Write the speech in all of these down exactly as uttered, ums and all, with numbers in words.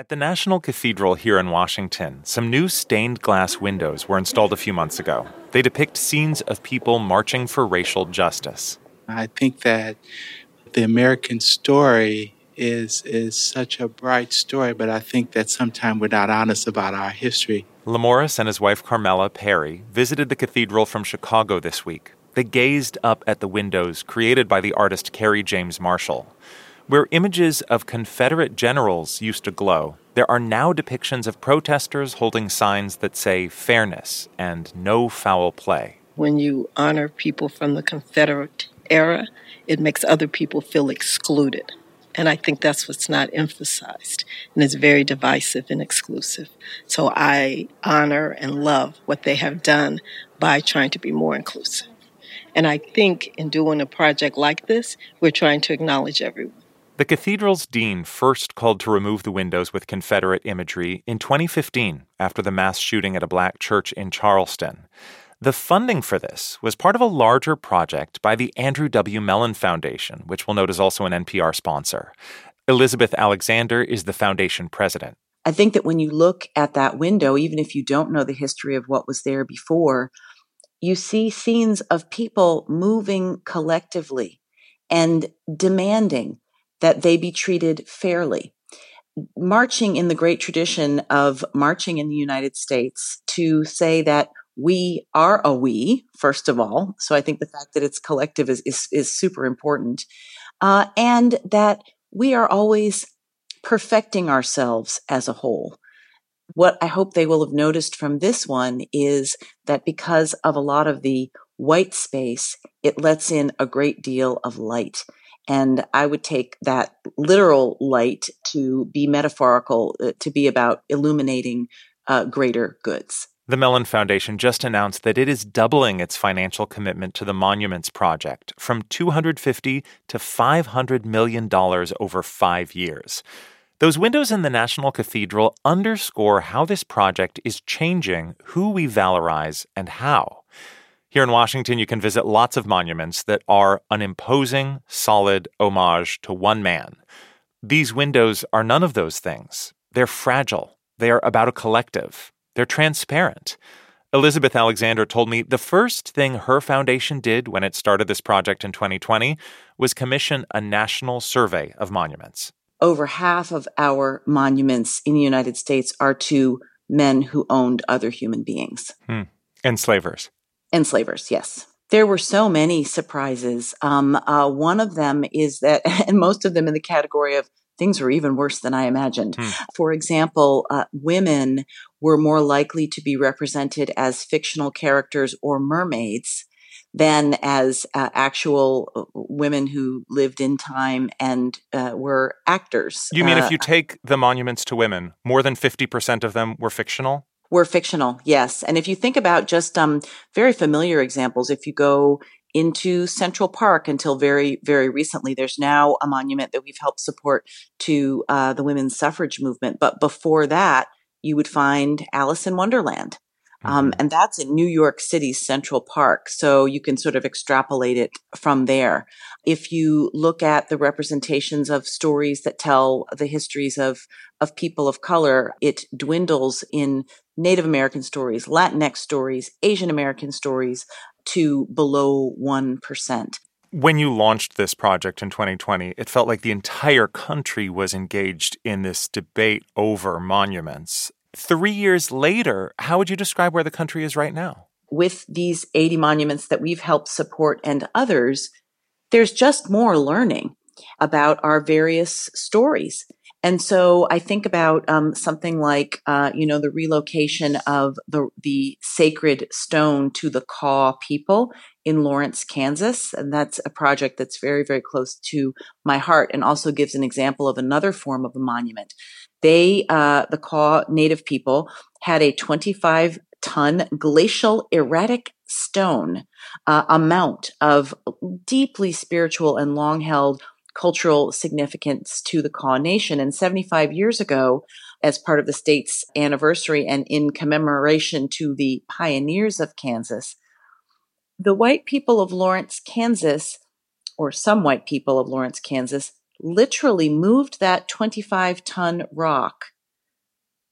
At the National Cathedral here in Washington, some new stained glass windows were installed a few months ago. They depict scenes of people marching for racial justice. I think that the American story is is such a bright story, but I think that sometimes we're not honest about our history. Lamorris and his wife Carmela Perry visited the cathedral from Chicago this week. They gazed up at the windows created by the artist Kerry James Marshall. Where images of Confederate generals used to glow, there are now depictions of protesters holding signs that say fairness and no foul play. When you honor people from the Confederate era, it makes other people feel excluded. And I think that's what's not emphasized. And it's very divisive and exclusive. So I honor and love what they have done by trying to be more inclusive. And I think in doing a project like this, we're trying to acknowledge everyone. The cathedral's dean first called to remove the windows with Confederate imagery in twenty fifteen after the mass shooting at a black church in Charleston. The funding for this was part of a larger project by the Andrew W. Mellon Foundation, which we'll note is also an N P R sponsor. Elizabeth Alexander is the foundation president. I think that when you look at that window, even if you don't know the history of what was there before, you see scenes of people moving collectively and demanding that they be treated fairly. Marching in the great tradition of marching in the United States to say that we are a we, first of all. So I think the fact that it's collective is, is, is super important. Uh, and that we are always perfecting ourselves as a whole. What I hope they will have noticed from this one is that because of a lot of the white space, it lets in a great deal of light. And I would take that literal light to be metaphorical, uh, to be about illuminating uh, greater goods. The Mellon Foundation just announced that it is doubling its financial commitment to the Monuments Project from two hundred fifty to five hundred million dollars over five years. Those windows in the National Cathedral underscore how this project is changing who we valorize and how. Here in Washington, you can visit lots of monuments that are an imposing, solid homage to one man. These windows are none of those things. They're fragile. They are about a collective. They're transparent. Elizabeth Alexander told me the first thing her foundation did when it started this project in twenty twenty was commission a national survey of monuments. Over half of our monuments in the United States are to men who owned other human beings. Hmm. Enslavers. Enslavers, yes. There were so many surprises. Um, uh, one of them is that, and most of them in the category of things were even worse than I imagined. Hmm. For example, uh, women were more likely to be represented as fictional characters or mermaids than as uh, actual women who lived in time and uh, were actors. You mean uh, if you take the monuments to women, more than fifty percent of them were fictional? Were fictional, yes. And if you think about just um, very familiar examples, if you go into Central Park until very, very recently, there's now a monument that we've helped support to uh, the women's suffrage movement. But before that, you would find Alice in Wonderland. Um, and that's in New York City's Central Park. So you can sort of extrapolate it from there. If you look at the representations of stories that tell the histories of, of people of color, it dwindles in Native American stories, Latinx stories, Asian American stories to below one percent. When you launched this project in twenty twenty, it felt like the entire country was engaged in this debate over monuments. Three years later, how would you describe where the country is right now? With these eighty monuments that we've helped support and others, there's just more learning about our various stories. And so I think about um, something like, uh, you know, the relocation of the the sacred stone to the Kaw people in Lawrence, Kansas. And that's a project that's very, very close to my heart and also gives an example of another form of a monument. They, uh, the Kaw Native people, had a twenty-five ton glacial erratic stone, uh, a mount of deeply spiritual and long-held cultural significance to the Kaw Nation. And seventy-five years ago, as part of the state's anniversary and in commemoration to the pioneers of Kansas, the white people of Lawrence, Kansas, or some white people of Lawrence, Kansas, literally moved that twenty-five ton rock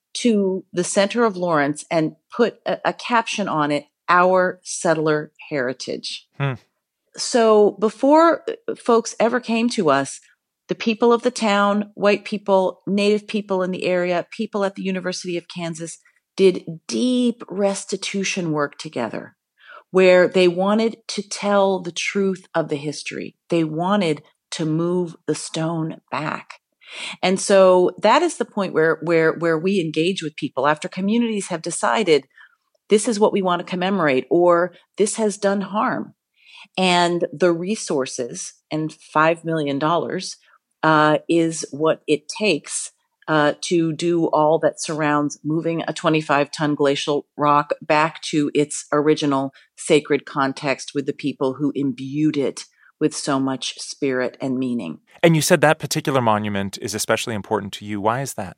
to the center of Lawrence and put a, a caption on it, "Our Settler Heritage." Hmm. So before folks ever came to us, the people of the town, white people, Native people in the area, people at the University of Kansas did deep restitution work together where they wanted to tell the truth of the history. They wanted to move the stone back. And so that is the point where, where, where we engage with people after communities have decided this is what we want to commemorate or this has done harm. And the resources, and five million dollars uh, is what it takes uh, to do all that surrounds moving a twenty-five ton glacial rock back to its original sacred context with the people who imbued it with so much spirit and meaning. And you said that particular monument is especially important to you. Why is that?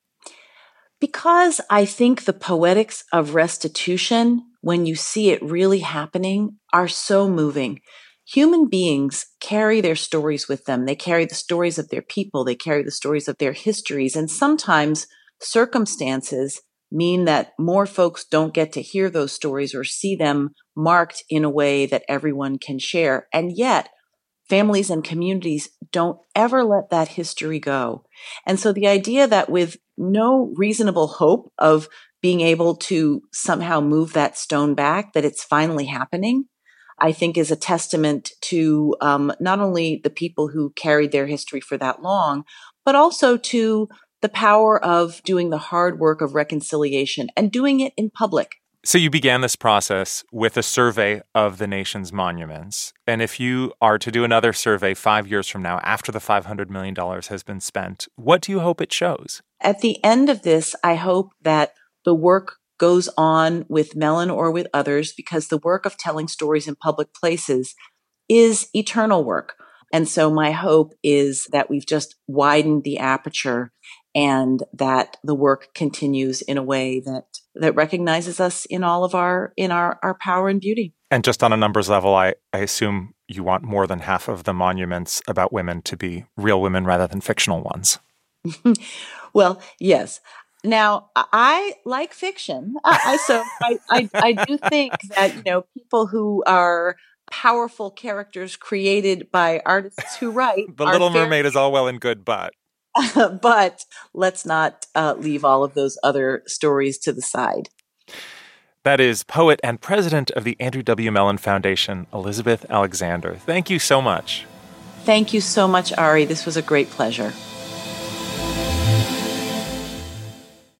Because I think the poetics of restitution, when you see it really happening, are so moving. Human beings carry their stories with them. They carry the stories of their people. They carry the stories of their histories. And sometimes circumstances mean that more folks don't get to hear those stories or see them marked in a way that everyone can share. And yet, families and communities don't ever let that history go. And so the idea that with no reasonable hope of being able to somehow move that stone back, that it's finally happening, I think is a testament to um, not only the people who carried their history for that long, but also to the power of doing the hard work of reconciliation and doing it in public. So you began this process with a survey of the nation's monuments. And if you are to do another survey five years from now, after the five hundred million dollars has been spent, what do you hope it shows? At the end of this, I hope that the work goes on with Mellon or with others, because the work of telling stories in public places is eternal work. And so my hope is that we've just widened the aperture and that the work continues in a way that that recognizes us in all of our in our, our power and beauty. And just on a numbers level, I, I assume you want more than half of the monuments about women to be real women rather than fictional ones. Well, yes. Now, I like fiction, I, so I, I, I do think that, you know, people who are powerful characters created by artists who write. The Little Mermaid is all well and good, but. But let's not uh, leave all of those other stories to the side. That is poet and president of the Andrew W. Mellon Foundation, Elizabeth Alexander. Thank you so much. Thank you so much, Ari. This was a great pleasure.